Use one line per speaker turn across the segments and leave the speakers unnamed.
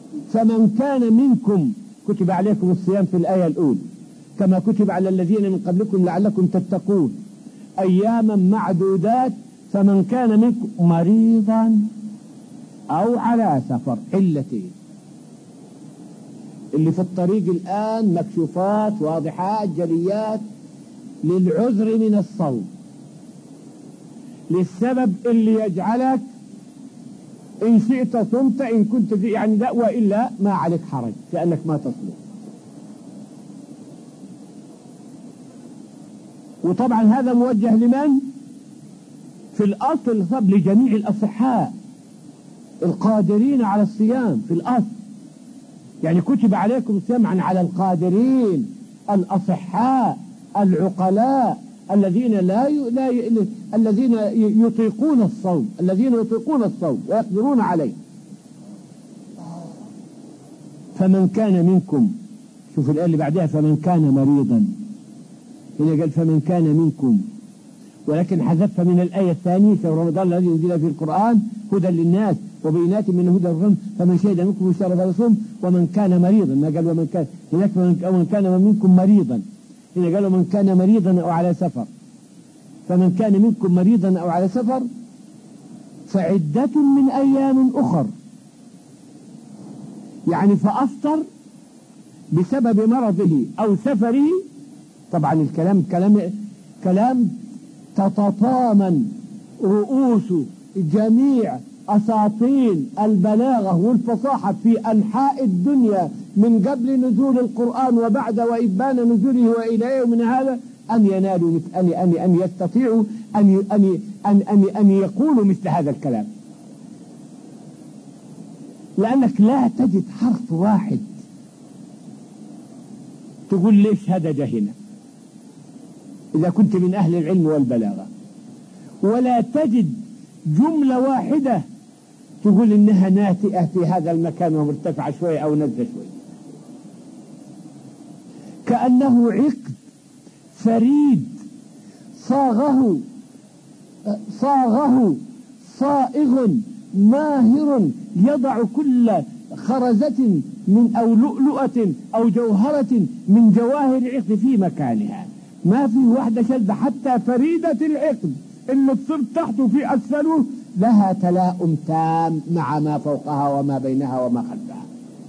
فمن كان منكم كتب عليكم الصيام في الآية الأولى كما كتب على الذين من قبلكم لعلكم تتقون أياما معدودات. فمن كان منكم مريضا أو على سفر، علتين اللي في الطريق الآن مكشوفات واضحات جليات للعذر من الصوم، للسبب اللي يجعلك إن شئت صمت إن كنت يعني لا، وإلا ما عليك حرج لأنك ما تصوم. وطبعا هذا موجه لمن؟ في الأصل طب لجميع الأصحاء القادرين على الصيام في الأصل، يعني كتب عليكم الصيام على القادرين الأصحاء العقلاء الذين الذين يطيقون الصوم، الذين يطيقون الصوم ويقدرون عليه. فمن كان منكم، شوف الآية اللي بعدها فمن كان مريضا، هنا قال فمن كان منكم، ولكن حذف من الآية الثانية شهر رمضان الذي أنزل في القرآن هدى للناس وبينات من الهدى والرحمة فمن شهد منكم الشهر فليصوم ومن كان مريضا، ما قال ومن كان هناك ومن كان منكم مريضا، هنا قال ومن كان مريضا أو على سفر. فمن كان منكم مريضا أو على سفر فعدة من أيام أخر، يعني فأفطر بسبب مرضه أو سفره. طبعا الكلام كلام تتطامن رؤوس جميع أساطين البلاغة والفصاحة في أنحاء الدنيا من قبل نزول القرآن وبعد وإبان نزوله وإلى يوم هذا أن ينالوا أن يستطيعوا أن يقولوا مثل هذا الكلام، لأنك لا تجد حرف واحد تقول ليش هذا جه هنا إذا كنت من أهل العلم والبلاغة، ولا تجد جملة واحدة تقول إنها ناتئة في هذا المكان ومرتفعة شوية أو نزل شوية، كأنه عقد فريد صاغه صائغ ماهر يضع كل خرزة من أو لؤلؤة أو جوهرة من جواهر العقد في مكانها، ما في واحدة شذة، حتى فريدة العقد اللي تصير تحته في أسفله لها تلاؤم تام مع ما فوقها وما بينها وما خلفها.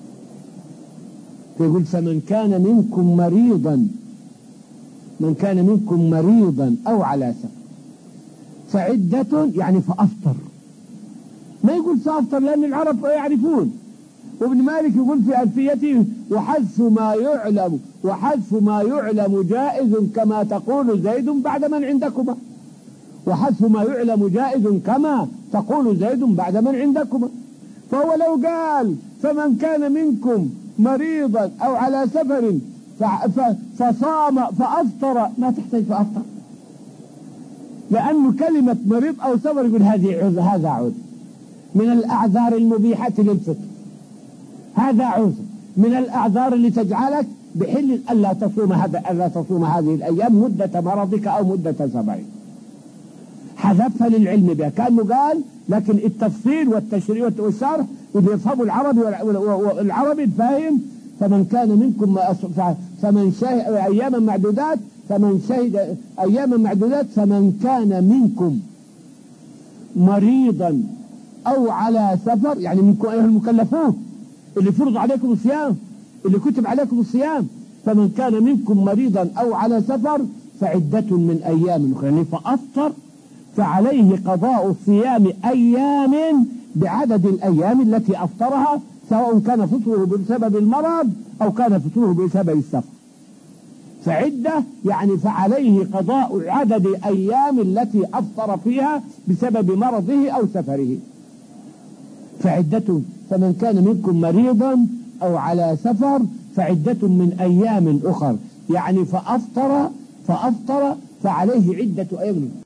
فيقول فمن كان منكم مريضا، من كان منكم مريضا أو على سفر فعدة يعني فأفطر، ما يقول سأفطر لأن العرب يعرفون. وابن مالك يقول في ألفيته وحذف ما يعلم جائز كما تقول زيد بعد من عندكما، وحذف ما يعلم جائز كما تقول زيد بعد من عندكما. فهو لو قال فمن كان منكم مريضا أو على سفر فصام فأفطر ما تحتاج فأفطر، لأنه كلمة مريض أو سفر يقول هذا عذر من الأعذار المبيحة للفطر، هذا عذر من الأعذار اللي تجعلك بحل ألا تصوم هذه الأيام مدة مرضك أو مدة سفرك. حذفها للعلم بها، كأنه قال لكن التفصيل والتشريع والشرح اللي يفهموا العربي الفاهم فمن كان منكم فمن شهد أياما معدودات فمن شهد أياما معدودات فمن كان منكم مريضا أو على سفر، يعني منكم أيها المكلفون اللي فرض عليكم الصيام اللي كتب عليكم الصيام، فمن كان منكم مريضا أو على سفر فعدة من أيام أخرى، يعني فأفطر فعليه قضاء صيام أيام بعدد الأيام التي أفطرها، سواء كان فطره بسبب المرض أو كان فطره بسبب السفر. فعدة يعني فعليه قضاء عدد أيام التي أفطر فيها بسبب مرضه أو سفره. فعدة فمن كان منكم مريضا أو على سفر فعدة من أيام أخر، يعني فأفطر فعليه عدة أيام.